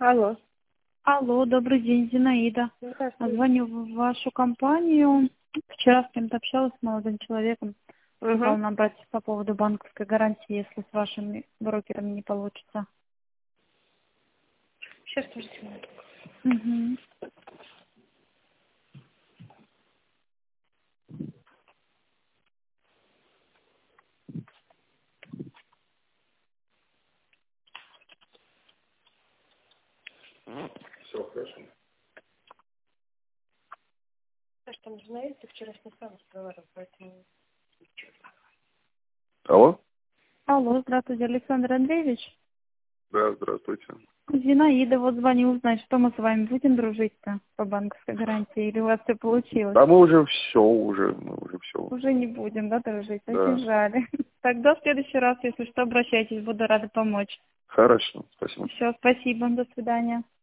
Алло. Алло, добрый день, Зинаида. Здравствуйте. Звоню в вашу компанию. Вчера с кем-то общалась, с молодым человеком. Сказал Угу. набрать по поводу банковской гарантии, если с вашими брокерами не получится. Сейчас тоже секунду. Угу. Все хорошо. Саш, там журналисты вчера с ним разговаривал, поэтому... Алло? Алло, здравствуйте, Александр Андреевич. Да, здравствуйте. Зинаида, вот звоню узнать, что мы с вами будем дружить-то по банковской гарантии, или у вас все получилось? Да мы уже все. Уже не будем, да, дружить? Да. Очень жаль. Тогда в следующий раз, если что, обращайтесь, буду рада помочь. Хорошо, спасибо. Все, спасибо, до свидания.